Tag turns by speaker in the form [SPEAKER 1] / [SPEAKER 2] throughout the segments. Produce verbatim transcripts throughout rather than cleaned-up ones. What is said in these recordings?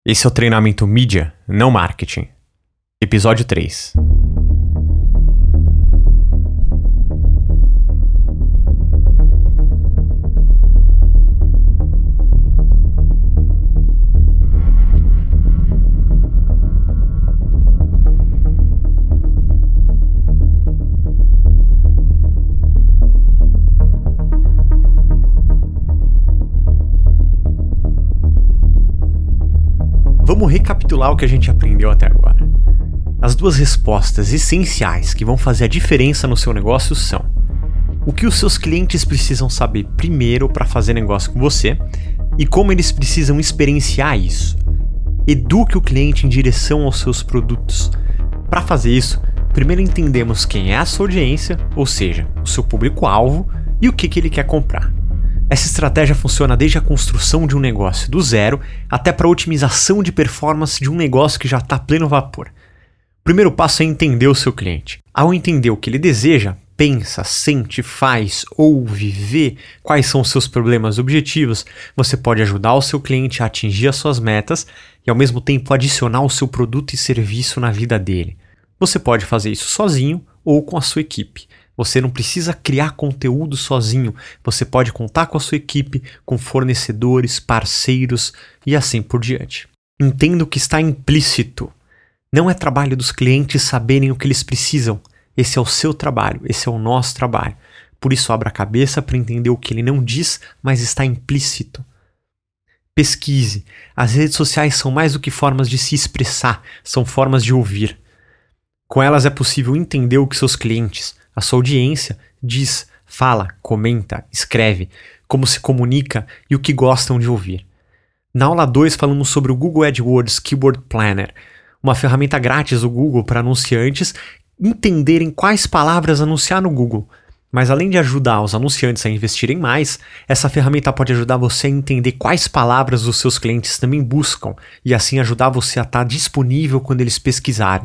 [SPEAKER 1] Esse é o treinamento Mídia, não Marketing. Episódio três. Vamos recapitular o que a gente aprendeu até agora. As duas respostas essenciais que vão fazer a diferença no seu negócio são: o que os seus clientes precisam saber primeiro para fazer negócio com você e como eles precisam experienciar isso. Eduque o cliente em direção aos seus produtos. Para fazer isso, primeiro entendemos quem é a sua audiência, ou seja, o seu público-alvo, e o que, que ele quer comprar. Essa estratégia funciona desde a construção de um negócio do zero até para a otimização de performance de um negócio que já está a pleno vapor. O primeiro passo é entender o seu cliente. Ao entender o que ele deseja, pensa, sente, faz, ouve, vê quais são os seus problemas e objetivos, você pode ajudar o seu cliente a atingir as suas metas e ao mesmo tempo adicionar o seu produto e serviço na vida dele. Você pode fazer isso sozinho ou com a sua equipe. Você não precisa criar conteúdo sozinho, você pode contar com a sua equipe, com fornecedores, parceiros e assim por diante. Entenda o que está implícito. Não é trabalho dos clientes saberem o que eles precisam. Esse é o seu trabalho, esse é o nosso trabalho. Por isso, abra a cabeça para entender o que ele não diz, mas está implícito. Pesquise. As redes sociais são mais do que formas de se expressar, são formas de ouvir. Com elas é possível entender o que seus clientes, a sua audiência, diz, fala, comenta, escreve, como se comunica e o que gostam de ouvir. Na aula dois falamos sobre o Google AdWords Keyword Planner, uma ferramenta grátis do Google para anunciantes entenderem quais palavras anunciar no Google. Mas além de ajudar os anunciantes a investirem mais, essa ferramenta pode ajudar você a entender quais palavras os seus clientes também buscam e assim ajudar você a estar disponível quando eles pesquisarem.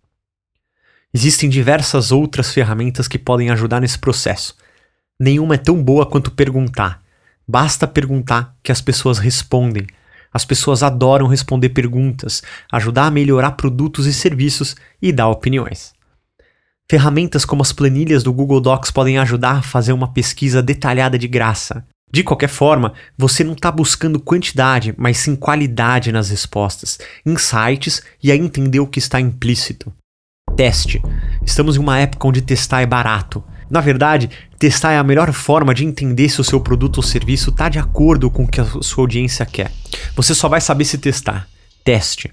[SPEAKER 1] Existem diversas outras ferramentas que podem ajudar nesse processo. Nenhuma é tão boa quanto perguntar. Basta perguntar que as pessoas respondem. As pessoas adoram responder perguntas, ajudar a melhorar produtos e serviços e dar opiniões. Ferramentas como as planilhas do Google Docs podem ajudar a fazer uma pesquisa detalhada de graça. De qualquer forma, você não está buscando quantidade, mas sim qualidade nas respostas, insights e a entender o que está implícito. Teste. Estamos em uma época onde testar é barato. Na verdade, testar é a melhor forma de entender se o seu produto ou serviço está de acordo com o que a sua audiência quer. Você só vai saber se testar. Teste.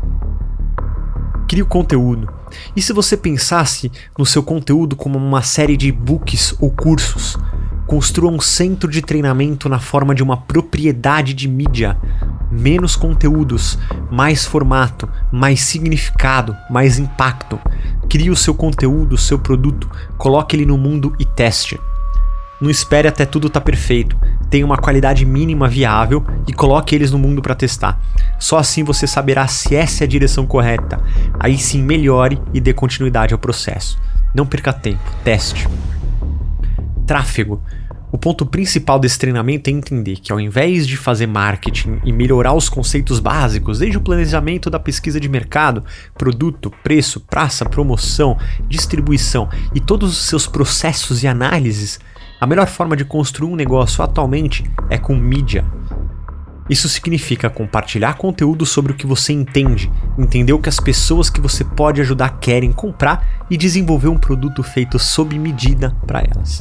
[SPEAKER 1] Crie o conteúdo. E se você pensasse no seu conteúdo como uma série de e-books ou cursos? Construa um centro de treinamento na forma de uma propriedade de mídia. Menos conteúdos, mais formato, mais significado, mais impacto. Crie o seu conteúdo, o seu produto, coloque ele no mundo e teste. Não espere até tudo estar perfeito. Tenha uma qualidade mínima viável e coloque eles no mundo para testar. Só assim você saberá se essa é a direção correta. Aí sim melhore e dê continuidade ao processo. Não perca tempo, teste. Tráfego. O ponto principal desse treinamento é entender que ao invés de fazer marketing e melhorar os conceitos básicos, desde o planejamento da pesquisa de mercado, produto, preço, praça, promoção, distribuição e todos os seus processos e análises, a melhor forma de construir um negócio atualmente é com mídia. Isso significa compartilhar conteúdo sobre o que você entende, entender o que as pessoas que você pode ajudar querem comprar e desenvolver um produto feito sob medida para elas.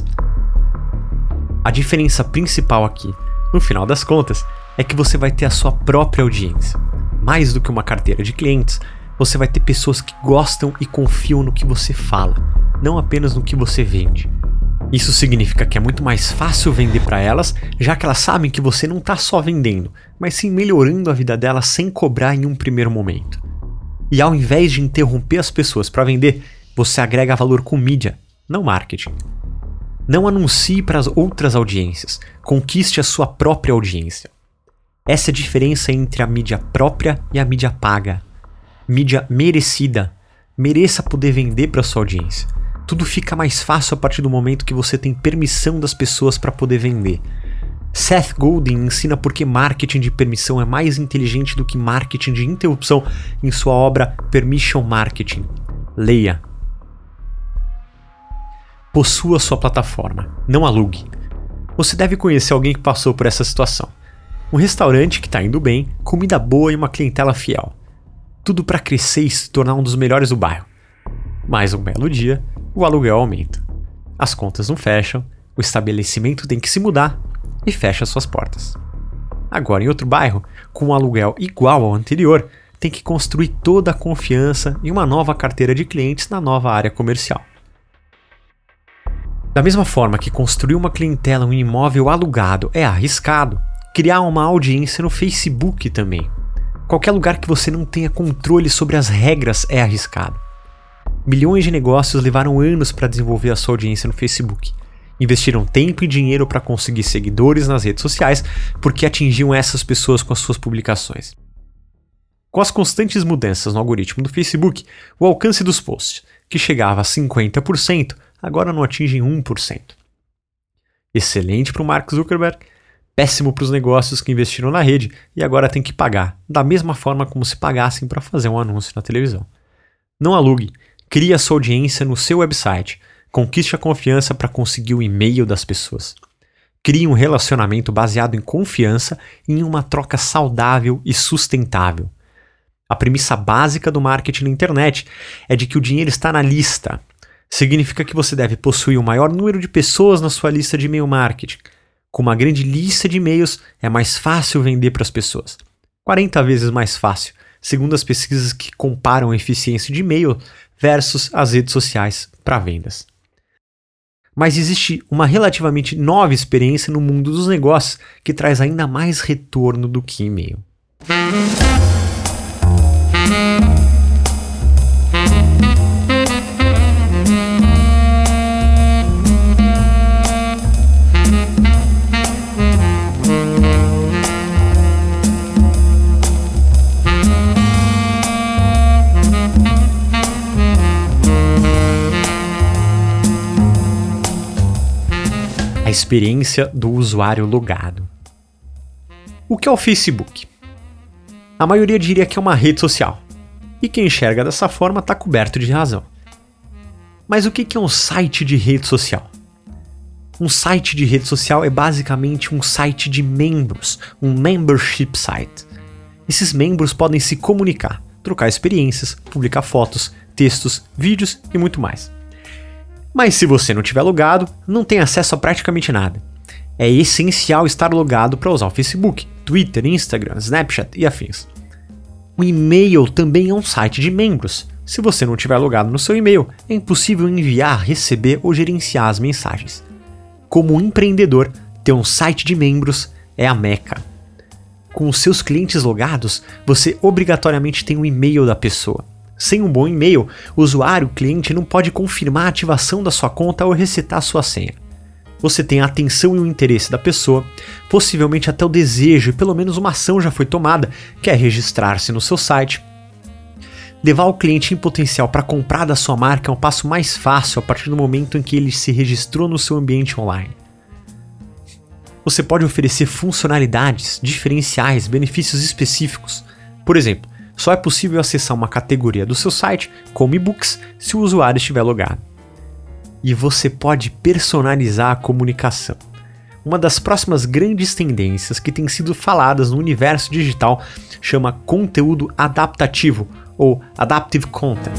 [SPEAKER 1] A diferença principal aqui, no final das contas, é que você vai ter a sua própria audiência. Mais do que uma carteira de clientes, você vai ter pessoas que gostam e confiam no que você fala, não apenas no que você vende. Isso significa que é muito mais fácil vender para elas, já que elas sabem que você não está só vendendo, mas sim melhorando a vida delas sem cobrar em um primeiro momento. E ao invés de interromper as pessoas para vender, você agrega valor com mídia, não marketing. Não anuncie para as outras audiências, conquiste a sua própria audiência. Essa é a diferença entre a mídia própria e a mídia paga. Mídia merecida. Mereça poder vender para a sua audiência. Tudo fica mais fácil a partir do momento que você tem permissão das pessoas para poder vender. Seth Godin ensina por que marketing de permissão é mais inteligente do que marketing de interrupção em sua obra Permission Marketing. Leia. Possua sua plataforma, não alugue. Você deve conhecer alguém que passou por essa situação. Um restaurante que está indo bem, comida boa e uma clientela fiel. Tudo para crescer e se tornar um dos melhores do bairro. Mas um belo dia, o aluguel aumenta. As contas não fecham, o estabelecimento tem que se mudar e fecha suas portas. Agora em outro bairro, com um aluguel igual ao anterior, tem que construir toda a confiança e uma nova carteira de clientes na nova área comercial. Da mesma forma que construir uma clientela em um imóvel alugado é arriscado, criar uma audiência no Facebook também. Qualquer lugar que você não tenha controle sobre as regras é arriscado. Milhões de negócios levaram anos para desenvolver a sua audiência no Facebook. Investiram tempo e dinheiro para conseguir seguidores nas redes sociais porque atingiam essas pessoas com as suas publicações. Com as constantes mudanças no algoritmo do Facebook, o alcance dos posts, que chegava a cinquenta por cento, agora não atinge um por cento. Excelente para o Mark Zuckerberg, péssimo para os negócios que investiram na rede e agora tem que pagar, da mesma forma como se pagassem para fazer um anúncio na televisão. Não alugue, crie a sua audiência no seu website. Conquiste a confiança para conseguir o e-mail das pessoas. Crie um relacionamento baseado em confiança e em uma troca saudável e sustentável. A premissa básica do marketing na internet é de que o dinheiro está na lista. Significa que você deve possuir o maior número de pessoas na sua lista de e-mail marketing. Com uma grande lista de e-mails, é mais fácil vender para as pessoas. quarenta vezes mais fácil, segundo as pesquisas que comparam a eficiência de e-mail versus as redes sociais para vendas. Mas existe uma relativamente nova experiência no mundo dos negócios que traz ainda mais retorno do que e-mail. A experiência do usuário logado. O que é o Facebook? A maioria diria que é uma rede social, e quem enxerga dessa forma está coberto de razão. Mas o que é um site de rede social? Um site de rede social é basicamente um site de membros, um membership site. Esses membros podem se comunicar, trocar experiências, publicar fotos, textos, vídeos e muito mais. Mas se você não tiver logado, não tem acesso a praticamente nada. É essencial estar logado para usar o Facebook, Twitter, Instagram, Snapchat e afins. O e-mail também é um site de membros. Se você não tiver logado no seu e-mail, é impossível enviar, receber ou gerenciar as mensagens. Como empreendedor, ter um site de membros é a meca. Com os seus clientes logados, você obrigatoriamente tem o e-mail da pessoa. Sem um bom e-mail, o usuário, cliente, não pode confirmar a ativação da sua conta ou resetar a sua senha. Você tem a atenção e o interesse da pessoa, possivelmente até o desejo e pelo menos uma ação já foi tomada, que é registrar-se no seu site. Levar o cliente em potencial para comprar da sua marca é um passo mais fácil a partir do momento em que ele se registrou no seu ambiente online. Você pode oferecer funcionalidades, diferenciais, benefícios específicos. Por exemplo, só é possível acessar uma categoria do seu site, como e-books, se o usuário estiver logado. E você pode personalizar a comunicação. Uma das próximas grandes tendências que tem sido faladas no universo digital chama conteúdo adaptativo, ou Adaptive Content.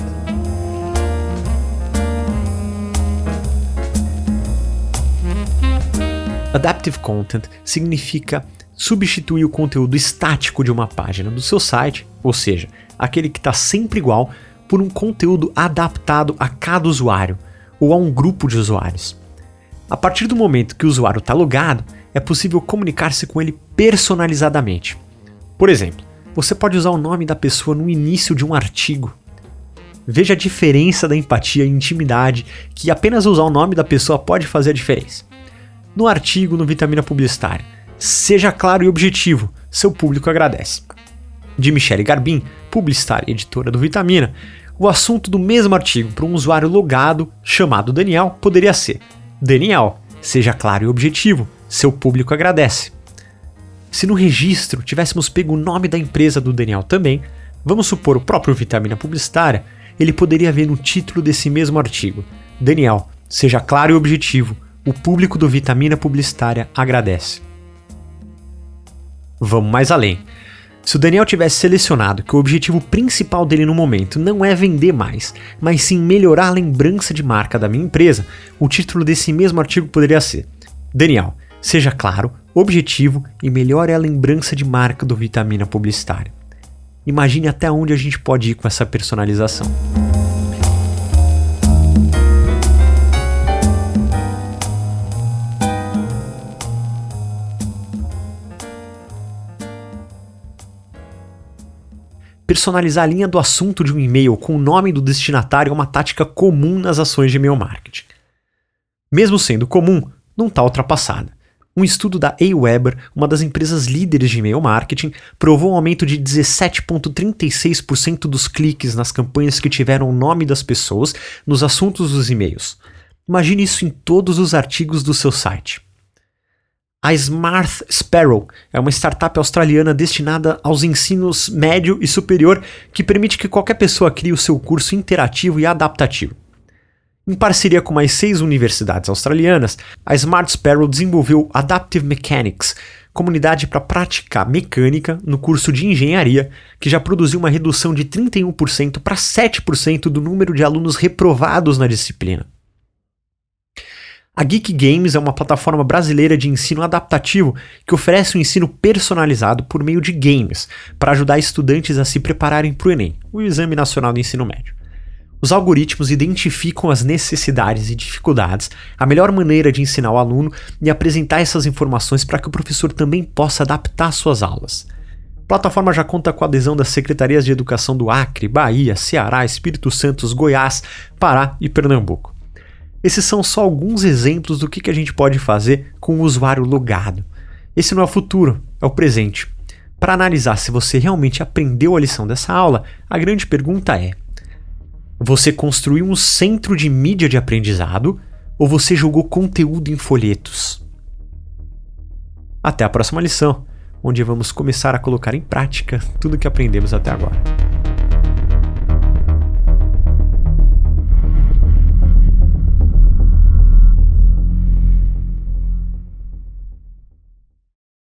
[SPEAKER 1] Adaptive Content significa substituir o conteúdo estático de uma página do seu site, ou seja, aquele que está sempre igual, por um conteúdo adaptado a cada usuário ou a um grupo de usuários. A partir do momento que o usuário está logado, é possível comunicar-se com ele personalizadamente. Por exemplo, você pode usar o nome da pessoa no início de um artigo. Veja a diferença da empatia e intimidade que apenas usar o nome da pessoa pode fazer a diferença. No artigo, no Vitamina Publicitária, seja claro e objetivo, seu público agradece. De Michele Garbim, publicitária e editora do Vitamina, o assunto do mesmo artigo para um usuário logado chamado Daniel poderia ser: Daniel, seja claro e objetivo, seu público agradece. Se no registro tivéssemos pego o nome da empresa do Daniel também, vamos supor o próprio Vitamina Publicitária, ele poderia ver no título desse mesmo artigo: Daniel, seja claro e objetivo, o público do Vitamina Publicitária agradece. Vamos mais além. Se o Daniel tivesse selecionado que o objetivo principal dele no momento não é vender mais, mas sim melhorar a lembrança de marca da minha empresa, o título desse mesmo artigo poderia ser: Daniel, seja claro, objetivo e melhore a lembrança de marca do Vitamina Publicitária. Imagine até onde a gente pode ir com essa personalização. Personalizar a linha do assunto de um e-mail com o nome do destinatário é uma tática comum nas ações de e-mail marketing. Mesmo sendo comum, não está ultrapassada. Um estudo da Aweber, uma das empresas líderes de e-mail marketing, provou um aumento de dezessete vírgula trinta e seis por cento dos cliques nas campanhas que tiveram o nome das pessoas nos assuntos dos e-mails. Imagine isso em todos os artigos do seu site. A Smart Sparrow é uma startup australiana destinada aos ensinos médio e superior que permite que qualquer pessoa crie o seu curso interativo e adaptativo. Em parceria com mais seis universidades australianas, a Smart Sparrow desenvolveu Adaptive Mechanics, comunidade para praticar mecânica no curso de engenharia, que já produziu uma redução de trinta e um por cento para sete por cento do número de alunos reprovados na disciplina. A Geek Games é uma plataforma brasileira de ensino adaptativo que oferece um ensino personalizado por meio de games para ajudar estudantes a se prepararem para o Enem, o Exame Nacional do Ensino Médio. Os algoritmos identificam as necessidades e dificuldades, a melhor maneira de ensinar o aluno e apresentar essas informações para que o professor também possa adaptar suas aulas. A plataforma já conta com a adesão das secretarias de educação do Acre, Bahia, Ceará, Espírito Santo, Goiás, Pará e Pernambuco. Esses são só alguns exemplos do que a gente pode fazer com o usuário logado. Esse não é o futuro, é o presente. Para analisar se você realmente aprendeu a lição dessa aula, a grande pergunta é: você construiu um centro de mídia de aprendizado ou você jogou conteúdo em folhetos? Até a próxima lição, onde vamos começar a colocar em prática tudo o que aprendemos até agora.